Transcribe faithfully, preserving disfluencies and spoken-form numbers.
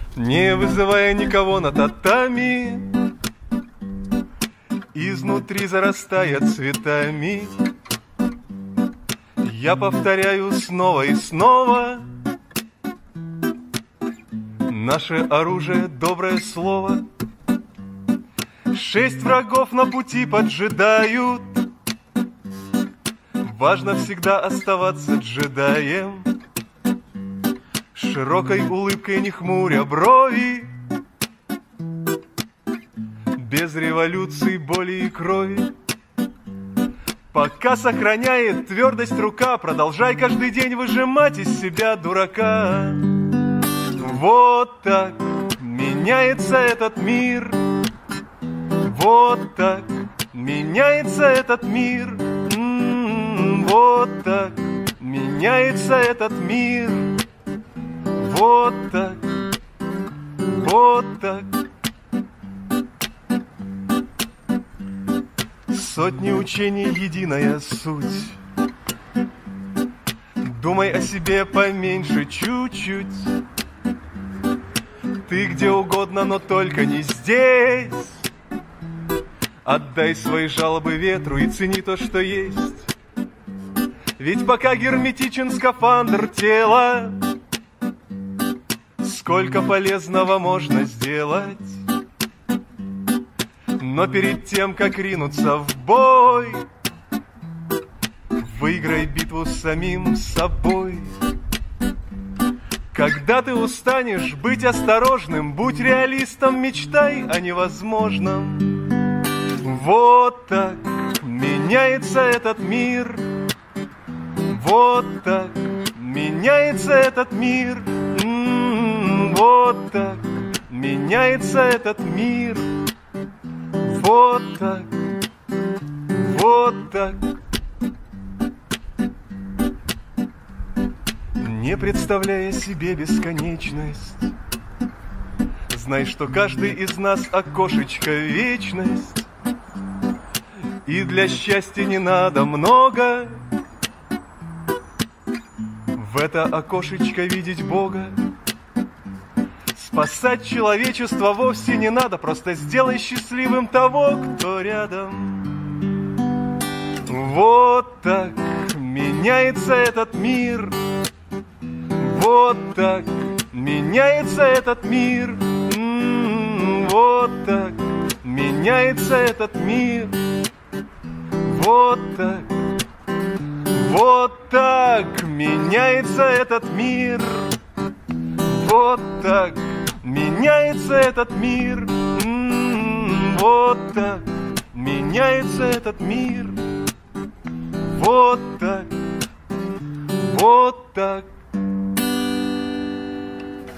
не вызывая никого на татами, изнутри зарастая цветами. Я повторяю снова и снова: наше оружие — доброе слово. Шесть врагов на пути поджидают. Важно всегда оставаться джедаем, широкой улыбкой не хмуря брови, без революции, боли и крови. Пока сохраняет твердость рука, продолжай каждый день выжимать из себя дурака. Вот так меняется этот мир. Вот так меняется этот мир. М-м-м, вот так меняется этот мир. Вот так, вот так. Сотни учений, единая суть. Думай о себе поменьше чуть-чуть. Ты где угодно, но только не здесь. Отдай свои жалобы ветру и цени то, что есть. Ведь пока герметичен скафандр тела, сколько полезного можно сделать. Но перед тем, как ринуться в бой, выиграй битву с самим собой. Когда ты устанешь быть осторожным, будь реалистом, мечтай о невозможном. Вот так меняется этот мир. Вот так меняется этот мир. М-м-м, вот так меняется этот мир. Вот так, вот так. Не представляя себе бесконечность, знай, что каждый из нас окошечко в вечность. И для счастья не надо много в это окошечко видеть Бога. Спасать человечество вовсе не надо, просто сделай счастливым того, кто рядом. Вот так меняется этот мир. Вот так меняется этот мир. М-м-м, вот так меняется этот мир. Вот так, вот так меняется этот мир. Вот так меняется этот мир. М-м-м, вот так меняется этот мир. Вот так, вот так.